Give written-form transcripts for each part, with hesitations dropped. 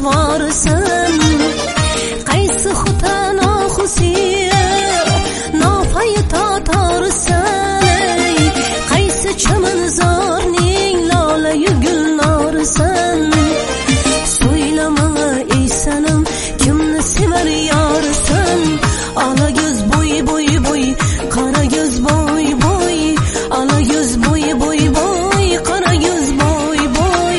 sug'vorsan. Qaysi xutan oxusiya nopay totorsan. Qaysi chamanzorning lola yugul norisan. So'ylama ey sanam, kimni sevar yorsan. Ola göz bo'y bo'y bo'y, qora göz bo'y bo'y. Ola göz bo'y bo'y bo'y, qora göz bo'y bo'y.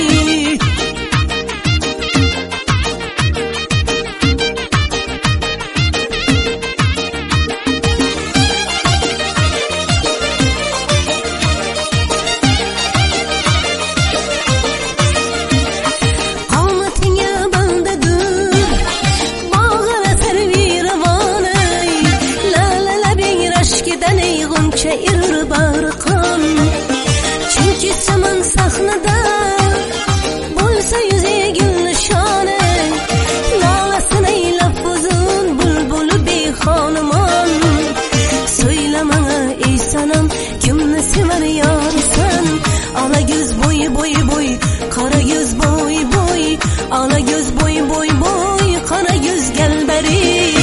Qomatingga bandadur, bog'ira sarviravona. La la la bing rashkidan g'uncha irur barqon. Chunki saman sahnada bo'lsa yuzigul nishona. Lolasini aylab uzun bulbuli bexonimon. So'ylama ey sanam, kimni sevar yorsan. Ola göz bo'y bo'y bo'y, qora göz bo'y bo'y. Ola göz bo'y bo'y bo'y, qora göz galbari.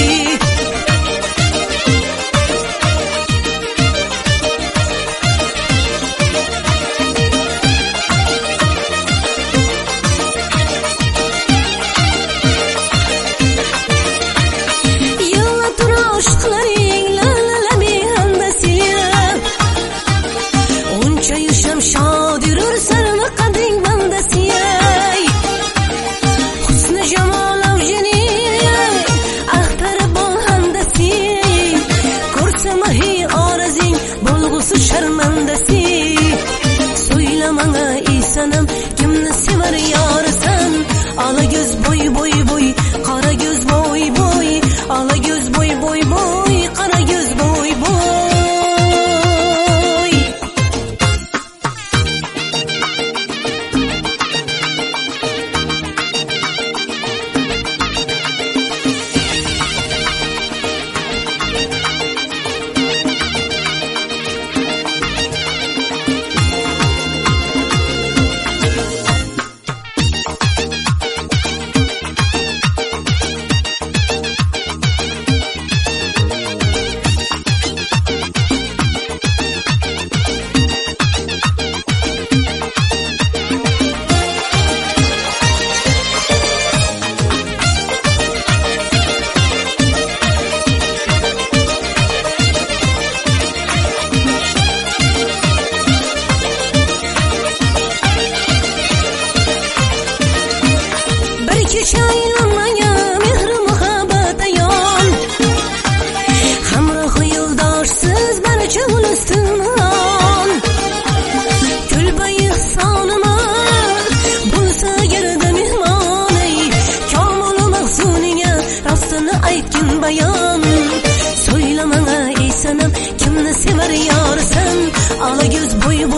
Yalla tur aşkların la la la behandasiya. Uncha yusham shod yurur sarma qading bandasiya. Husni jamol avjini axtari bol handasi. Ko'rsa mahi orazing bo'lg'usi sharmandasi. So'ylama ey sanam, kimni sevar yorsan. Ola göz bo'y bo'y bo'y, qora göz bo'y bo'y. Ola göz bo'y bo'y bo'y, qora göz bo'y bo'y. Shaylamaya mehr muhabbat ayon. Hamroh yo'ldoshsiz barcha ulustimon. Kulbay ihsonima bo'lsa garda mehmonay. Komil mahzuniga rostini aytgin bayon. So'ylama ey sanam, kimni sevar yorsan. Ola göz bo'y